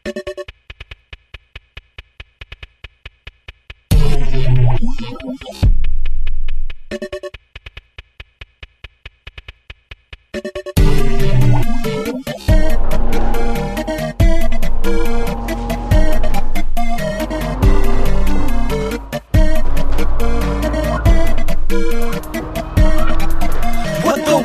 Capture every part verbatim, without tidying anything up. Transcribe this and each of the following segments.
What the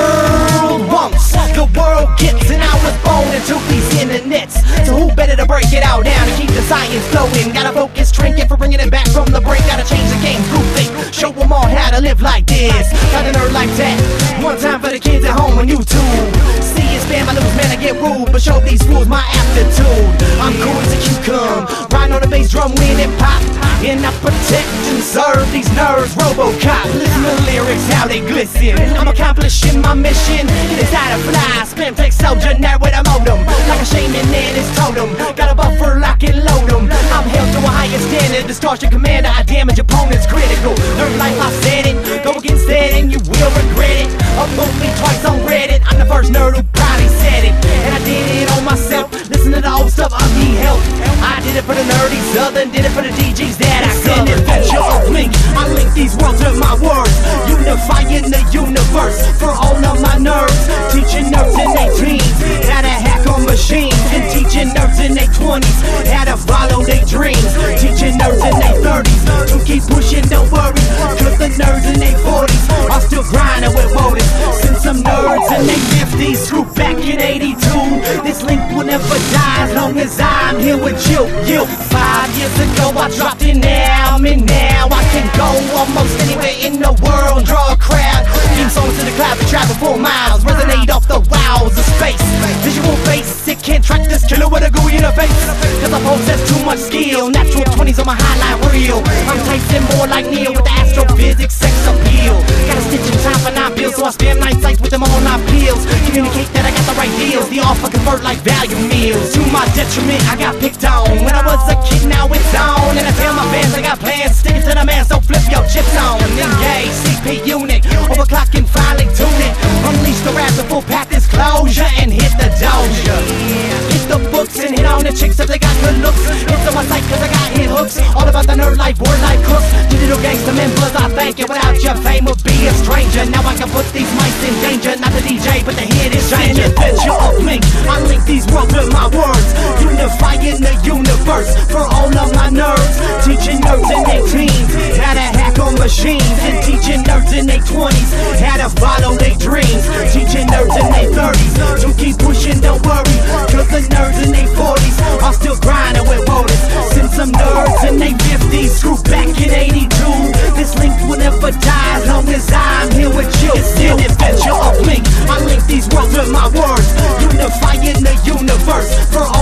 world wants, the world gets, and I was born into these internets. So who better to break it out now and keep the science flowing? Gotta focus, trinket for bringing it back from the break. Gotta change the game, group think, show them all how to live like this. Got an earth like that, one time for the kids at home on YouTube. See it spam, I lose, man, I get rude, but show these fools my aptitude. I'm cool as a cucumber, riding on the bass drum when it pop, and I protect and serve these nerds. Robocop, listen to the lyrics, how they glisten. I'm accomplishing my mission, get inside a fly, spin flex soldier, nerd with a modem, like a shaman and his totem. Got a buffer, lock and load 'em. I'm held to a higher standard, distortion commander, I damage opponents critical. Learn life, I said it, go against that and you will regret it. Upload me twice on Reddit, I'm the first nerd who probably said it, and I did it on myself. Listen to the old stuff, I need help. I did it for the nerdy southern, did it for the D Gs that I covered. Adventure of Link, I link these worlds with my words, unifying the universe for all of my nerds. Teaching nerds in their teens how to hack on machines, and teaching nerds in their twenties how to follow their dreams. Teaching nerds in their thirties to keep pushing, don't worry, cause the nerds in their forties are still grinding with motors. Send some nerds in their fifties through back in eighty-two. This link will never die as long as I'm here with you. You. Five years ago I dropped in now, I'm in now. I can go almost anywhere in the world, draw a crowd. Theme songs to the cloud to travel four miles, resonate off the wows of space. Visual basic, can't track this killer with a G U I interface, cause I possess too much skill. Natural twenties on my highlight reel. I'm Tyson more like Neil with the astrophysics sex appeal. Got a stitch in time for nine bills, so I spam night sites with them all nine pills. Communicate that I got the right deals, the offer convert like value meals. To my detriment, I got picked on when I was a kid, now it's on. And I tell my fans I got plans, stick it to the man, so flip your chips on. Engage, C P unit, overclock and finally tune it. Unleash the wrath of full path disclosure and hit the doja. Hit the books and hit on the chicks if they got good looks. Hit to my site cause I got hit hooks, all about the nerd life, word life crooks. Digital gangster members, I thank you, without your fame would be a stranger. Now I can put these mics in danger, not the D J but the hit is change. Adventure of Link, I link these worlds with my words, unifying the universe for all of my nerds. Teaching nerds in their teens how to hack on machines, and teaching nerds in their twenties how to follow their dreams. Teaching nerds in their thirties to keep pushing, don't worry, cause the nerds in their forties are still grinding with motors. Send some nerds in their fifties through back in eighty-two. This link will never die as long as I'm here with you. It's an adventure of Link, I link these worlds with my words, unifying the universe for